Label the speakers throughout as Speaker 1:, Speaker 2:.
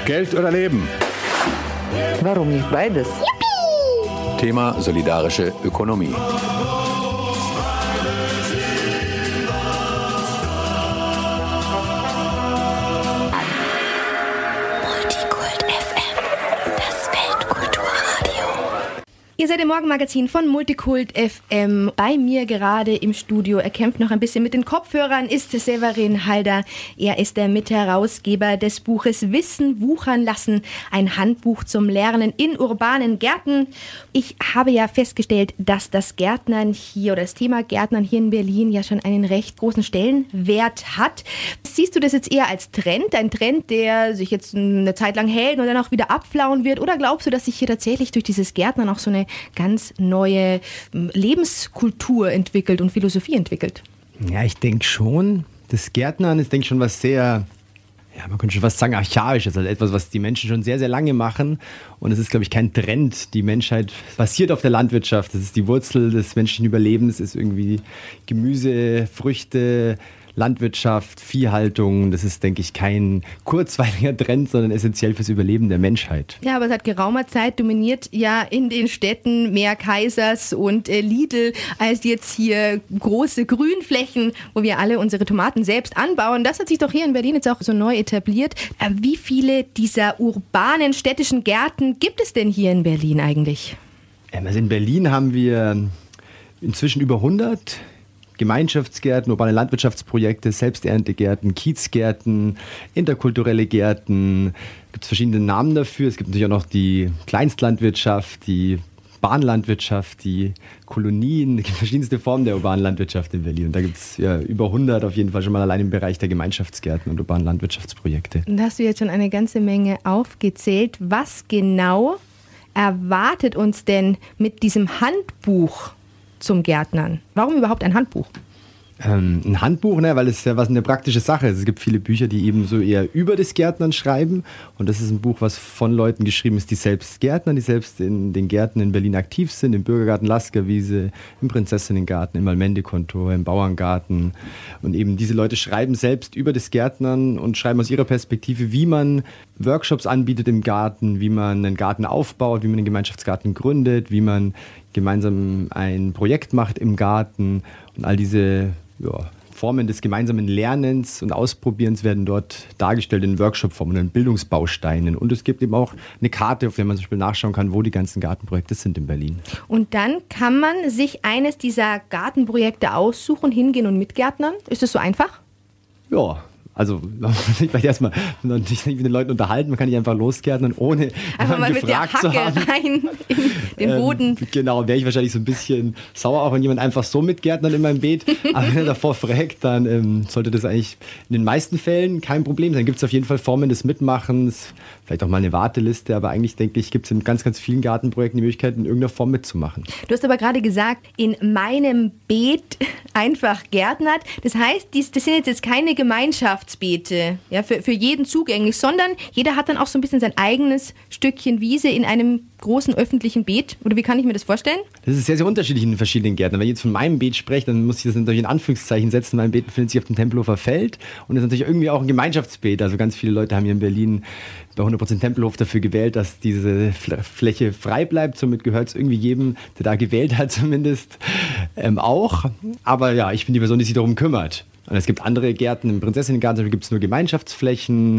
Speaker 1: Geld oder Leben?
Speaker 2: Warum nicht beides?
Speaker 1: Thema solidarische Ökonomie.
Speaker 3: Ihr seid im Morgenmagazin von Multikult FM. Bei mir gerade im Studio, er kämpft noch ein bisschen mit den Kopfhörern, ist Severin Halder. Er ist der Mitherausgeber des Buches Wissen wuchern lassen, ein Handbuch zum Lernen in urbanen Gärten. Ich habe ja festgestellt, dass das Gärtnern hier oder das Thema Gärtnern hier in Berlin ja schon einen recht großen Stellenwert hat. Siehst du das jetzt eher als Trend, ein Trend, der sich jetzt eine Zeit lang hält und dann auch wieder abflauen wird? Oder glaubst du, dass sich hier tatsächlich durch dieses Gärtnern auch so eine ganz neue Lebenskultur entwickelt und Philosophie entwickelt?
Speaker 4: Ja, ich denke schon, das Gärtnern ist, denke ich, schon was sehr, ja, man könnte schon fast sagen, archaisches, also etwas, was die Menschen schon sehr, sehr lange machen. Und es ist, glaube ich, kein Trend. Die Menschheit basiert auf der Landwirtschaft. Das ist die Wurzel des menschlichen Überlebens, ist irgendwie Gemüse, Früchte, Landwirtschaft, Viehhaltung, das ist, denke ich, kein kurzweiliger Trend, sondern essentiell fürs Überleben der Menschheit.
Speaker 3: Ja, aber seit geraumer Zeit dominiert ja in den Städten mehr Kaisers und Lidl als jetzt hier große Grünflächen, wo wir alle unsere Tomaten selbst anbauen. Das hat sich doch hier in Berlin jetzt auch so neu etabliert. Wie viele dieser urbanen städtischen Gärten gibt es denn hier in Berlin eigentlich?
Speaker 4: Also in Berlin haben wir inzwischen über 100 Gemeinschaftsgärten, urbane Landwirtschaftsprojekte, Selbsterntegärten, Kiezgärten, interkulturelle Gärten. Es gibt verschiedene Namen dafür. Es gibt natürlich auch noch die Kleinstlandwirtschaft, die Bahnlandwirtschaft, die Kolonien. Es gibt verschiedenste Formen der urbanen Landwirtschaft in Berlin. Und da gibt es ja über 100 auf jeden Fall schon mal allein im Bereich der Gemeinschaftsgärten und urbanen Landwirtschaftsprojekte.
Speaker 3: Da hast du jetzt schon eine ganze Menge aufgezählt. Was genau erwartet uns denn mit diesem Handbuch zum Gärtnern? Warum überhaupt ein Handbuch?
Speaker 4: Ein Handbuch, ne, weil es ja was eine praktische Sache ist. Es gibt viele Bücher, die eben so eher über das Gärtnern schreiben. Und das ist ein Buch, was von Leuten geschrieben ist, die selbst Gärtnern, die selbst in den Gärten in Berlin aktiv sind, im Bürgergarten Laskerwiese, im Prinzessinnengarten, im Almende-Kontor, im Bauerngarten. Und eben diese Leute schreiben selbst über das Gärtnern und schreiben aus ihrer Perspektive, wie man Workshops anbietet im Garten, wie man einen Garten aufbaut, wie man einen Gemeinschaftsgarten gründet, wie man gemeinsam ein Projekt macht im Garten. Und all diese Formen des gemeinsamen Lernens und Ausprobierens werden dort dargestellt in Workshop-Formen, in Bildungsbausteinen. Und es gibt eben auch eine Karte, auf der man zum Beispiel nachschauen kann, wo die ganzen Gartenprojekte sind in Berlin.
Speaker 3: Und dann kann man sich eines dieser Gartenprojekte aussuchen, hingehen und mitgärtnern? Ist das so einfach?
Speaker 4: Ja. Also vielleicht erstmal sich mit den Leuten unterhalten, man kann nicht einfach losgärtnern, ohne
Speaker 3: einfach mal mit der Hacke rein in den Boden.
Speaker 4: Genau, wäre ich wahrscheinlich so ein bisschen sauer, auch wenn jemand einfach so mitgärtnert in meinem Beet. Aber wenn er davor fragt, dann sollte das eigentlich in den meisten Fällen kein Problem sein. Dann gibt es auf jeden Fall Formen des Mitmachens, vielleicht auch mal eine Warteliste, aber eigentlich denke ich, gibt es in ganz, ganz vielen Gartenprojekten die Möglichkeit, in irgendeiner Form mitzumachen.
Speaker 3: Du hast aber gerade gesagt, in meinem Beet einfach gärtnert. Das heißt, das sind jetzt keine Gemeinschaftsbeete, ja, für jeden zugänglich, sondern jeder hat dann auch so ein bisschen sein eigenes Stückchen Wiese in einem großen öffentlichen Beet. Oder wie kann ich mir das vorstellen?
Speaker 4: Das ist sehr, sehr unterschiedlich in den verschiedenen Gärten. Wenn ich jetzt von meinem Beet spreche, dann muss ich das natürlich in Anführungszeichen setzen. Mein Beet befindet sich auf dem Tempelhofer Feld und ist natürlich irgendwie auch ein Gemeinschaftsbeet. Also ganz viele Leute haben hier in Berlin bei 100% Tempelhof dafür gewählt, dass diese Fläche frei bleibt. Somit gehört es irgendwie jedem, der da gewählt hat zumindest, auch. Aber ja, ich bin die Person, die sich darum kümmert. Und es gibt andere Gärten, im Prinzessinnengarten gibt es nur Gemeinschaftsflächen.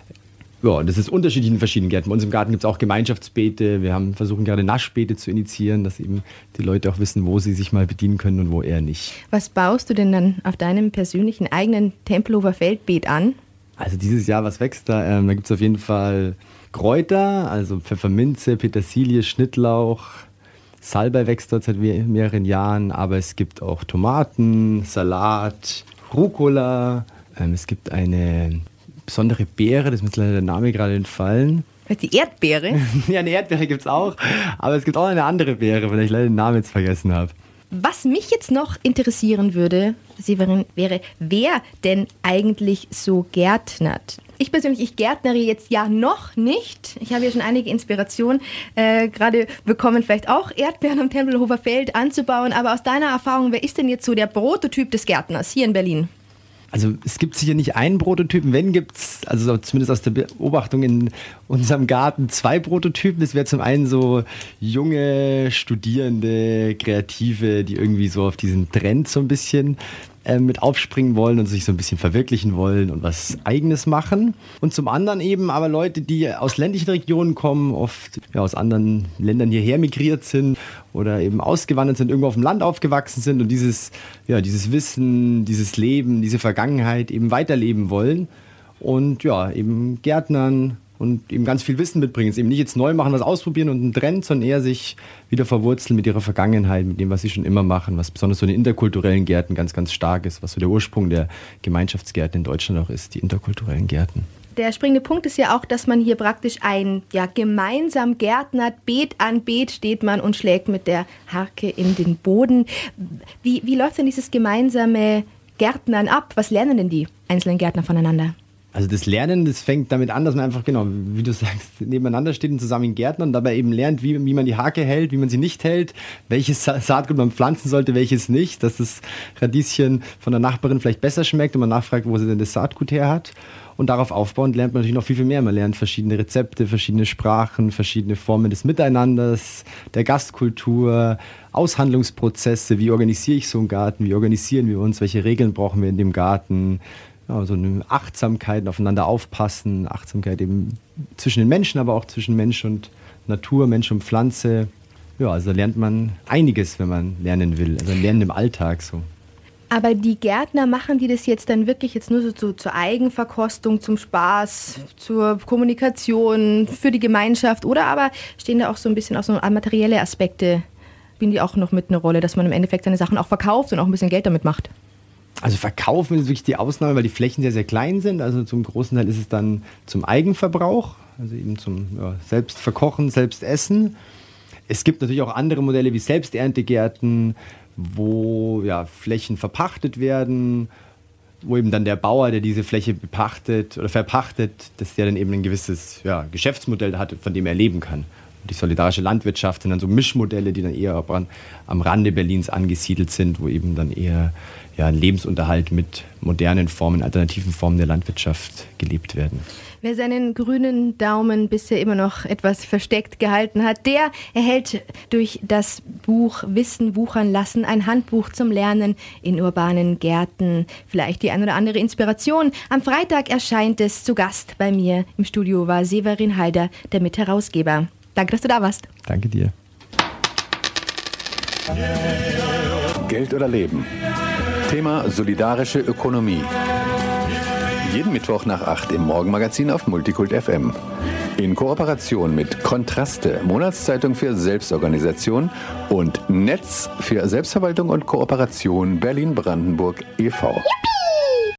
Speaker 4: Ja, das ist unterschiedlich in verschiedenen Gärten. Bei uns im Garten gibt es auch Gemeinschaftsbeete. Wir versuchen gerade Naschbeete zu initiieren, dass eben die Leute auch wissen, wo sie sich mal bedienen können und wo eher nicht.
Speaker 3: Was baust du denn dann auf deinem persönlichen eigenen Tempelhofer Feldbeet an?
Speaker 4: Also dieses Jahr, was wächst da? Da gibt es auf jeden Fall Kräuter, also Pfefferminze, Petersilie, Schnittlauch. Salbei wächst dort seit mehreren Jahren, aber es gibt auch Tomaten, Salat, Rucola. Es gibt eine besondere Beere, das ist mir leider der Name gerade entfallen.
Speaker 3: Die Erdbeere?
Speaker 4: Ja, eine Erdbeere gibt es auch, aber es gibt auch eine andere Beere, von der ich leider den Namen jetzt vergessen habe.
Speaker 3: Was mich jetzt noch interessieren würde, Severin, wäre, wer denn eigentlich so gärtnert? Ich persönlich, ich gärtnere jetzt ja noch nicht. Ich habe ja schon einige Inspirationen gerade bekommen, vielleicht auch Erdbeeren am Tempelhofer Feld anzubauen. Aber aus deiner Erfahrung, wer ist denn jetzt so der Prototyp des Gärtners hier in Berlin?
Speaker 4: Also es gibt sicher nicht einen Prototypen, wenn gibt es, also zumindest aus der Beobachtung in unserem Garten, 2 Prototypen. Das wäre zum einen so junge, Studierende, Kreative, die irgendwie so auf diesen Trend so ein bisschen mit aufspringen wollen und sich so ein bisschen verwirklichen wollen und was Eigenes machen. Und zum anderen eben aber Leute, die aus ländlichen Regionen kommen, oft aus anderen Ländern hierher migriert sind oder eben ausgewandert sind, irgendwo auf dem Land aufgewachsen sind und dieses Wissen, dieses Leben, diese Vergangenheit eben weiterleben wollen und eben Gärtnern und eben ganz viel Wissen mitbringen. Es eben nicht jetzt neu machen, was ausprobieren und einen Trend, sondern eher sich wieder verwurzeln mit ihrer Vergangenheit, mit dem, was sie schon immer machen, was besonders so in den interkulturellen Gärten ganz, ganz stark ist, was so der Ursprung der Gemeinschaftsgärten in Deutschland auch ist, die interkulturellen Gärten.
Speaker 3: Der springende Punkt ist ja auch, dass man hier praktisch gemeinsam gärtnert, Beet an Beet steht man und schlägt mit der Harke in den Boden. Wie läuft denn dieses gemeinsame Gärtnern ab? Was lernen denn die einzelnen Gärtner voneinander?
Speaker 4: Also das Lernen, das fängt damit an, dass man einfach, genau, wie du sagst, nebeneinander steht und zusammen gärtnert und dabei eben lernt, wie man die Harke hält, wie man sie nicht hält, welches Saatgut man pflanzen sollte, welches nicht, dass das Radieschen von der Nachbarin vielleicht besser schmeckt und man nachfragt, wo sie denn das Saatgut her hat. Und darauf aufbauend lernt man natürlich noch viel, viel mehr. Man lernt verschiedene Rezepte, verschiedene Sprachen, verschiedene Formen des Miteinanders, der Gastkultur, Aushandlungsprozesse, wie organisiere ich so einen Garten, wie organisieren wir uns, welche Regeln brauchen wir in dem Garten. Ja, so eine Achtsamkeit, aufeinander aufpassen, Achtsamkeit eben zwischen den Menschen, aber auch zwischen Mensch und Natur, Mensch und Pflanze. Ja, also lernt man einiges, wenn man lernen will. Also Lernen im Alltag so.
Speaker 3: Aber die Gärtner, machen die das jetzt dann wirklich jetzt nur so zur Eigenverkostung, zum Spaß, zur Kommunikation, für die Gemeinschaft? Oder aber stehen da auch so ein bisschen auch so materielle Aspekte, spielen die auch noch mit eine Rolle, dass man im Endeffekt seine Sachen auch verkauft und auch ein bisschen Geld damit macht?
Speaker 4: Also verkaufen ist wirklich die Ausnahme, weil die Flächen sehr, sehr klein sind. Also zum großen Teil ist es dann zum Eigenverbrauch, also eben zum Selbstverkochen, Selbstessen. Es gibt natürlich auch andere Modelle wie Selbsterntegärten, wo Flächen verpachtet werden, wo eben dann der Bauer, der diese Fläche bepachtet oder verpachtet, dass der dann eben ein gewisses Geschäftsmodell hat, von dem er leben kann. Die solidarische Landwirtschaft sind dann so Mischmodelle, die dann eher am Rande Berlins angesiedelt sind, wo eben dann eher ein Lebensunterhalt mit modernen Formen, alternativen Formen der Landwirtschaft gelebt werden.
Speaker 3: Wer seinen grünen Daumen bisher immer noch etwas versteckt gehalten hat, der erhält durch das Buch Wissen wuchern lassen ein Handbuch zum Lernen in urbanen Gärten. Vielleicht die ein oder andere Inspiration. Am Freitag erscheint es. Zu Gast bei mir im Studio war Severin Halder, der Mitherausgeber. Danke, dass du da warst.
Speaker 4: Danke dir.
Speaker 1: Geld oder Leben? Thema solidarische Ökonomie. Jeden Mittwoch nach 8 im Morgenmagazin auf Multikult FM. In Kooperation mit Kontraste, Monatszeitung für Selbstorganisation und Netz für Selbstverwaltung und Kooperation Berlin-Brandenburg e.V. Yippie!